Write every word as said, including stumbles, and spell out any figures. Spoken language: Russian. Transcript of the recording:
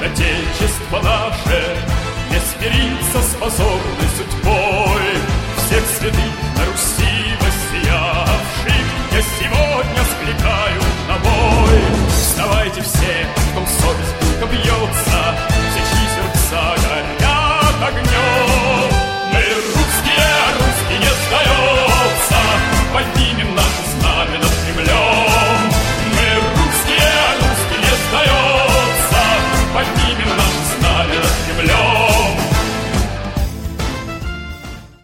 Отечество наше не смириться способны судьбой. Всех святых на Руси воссиявших я сегодня скликаю на бой. Вставайте все, в том совесть крепко бьется,